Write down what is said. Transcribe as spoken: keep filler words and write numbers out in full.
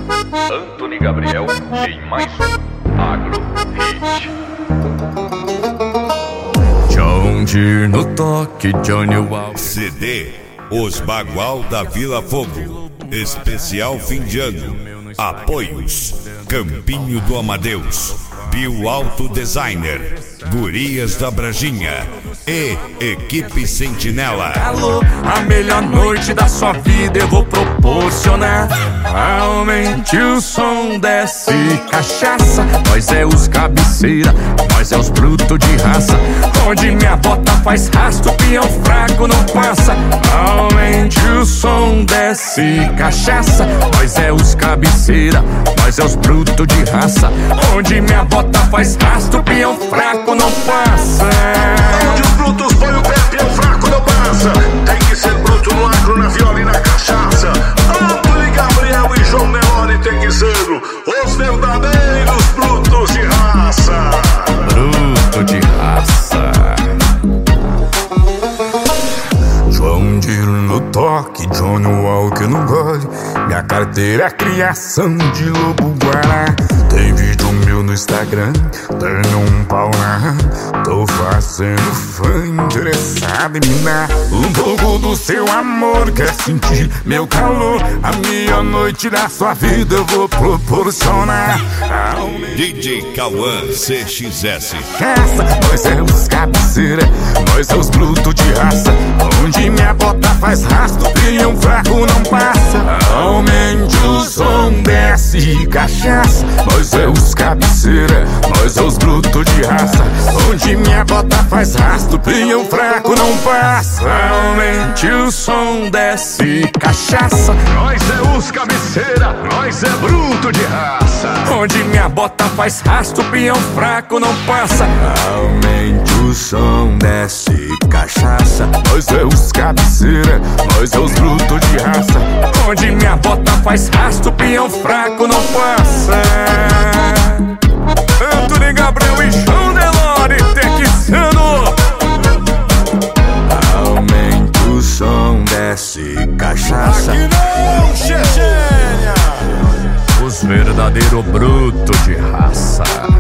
Antony Gabriel em mais um Agro Hit. John Deere no toque, Johnny Walker. C D Os Bagual da Vila Fogo. Especial fim de ano. Apoios: Campinho do Amadeus, Bio Auto Designer, Gurias da Brajinha e Equipe Sentinela. Alô, a melhor noite da sua vida eu vou proporcionar. Aumente o som, desce cachaça. Nós é os cabeceira, nós é os brutos de raça. Onde minha bota faz rasto, peão fraco não passa. Aumente o som, desce cachaça. Nós é os cabeceira, nós é os brutos de raça. Onde minha bota faz rasto, peão fraco não passa. Onde os brutos põem o pé, peão fraco não passa. Tem que ser bruto no agro, na viola e na cachaça. Antony Gabriel e João Nelore tem que ser os verdadeiros brutos de raça. Bruto de raça. João Deere no toque, Johnny Walker no gole. Minha carteira é criação de lobo guará. Tem vídeo meu no Instagram, tenho um pau na. Tô fazendo fã interessado em minar um pouco do seu amor. Quer sentir meu calor? A minha noite da sua vida eu vou proporcionar. D J Cauã C X S. Essa, nós é os cabeceira, nós é os brutos de raça. Onde minha bota faz rasto, e um fraco não passa. Aumente o som, desce cachaça. Nós é os cabeceira, nós é os brutos de raça. Onde minha bota faz rasto, e um fraco não passa. Aumente o som, desce cachaça. Nós é os cabeceira, nós é bruto de raça. Onde minha bota faz rasto, peão fraco não passa. Aumente o som, desce cachaça. Nós é os cabeceira, nós é os brutos de raça. Onde minha bota faz rasto, peão fraco não passa. Antony Gabriel e João Nelore texano. Aumente o som, desce cachaça. Aqui não, Chechênia. Os verdadeiros brutos de raça.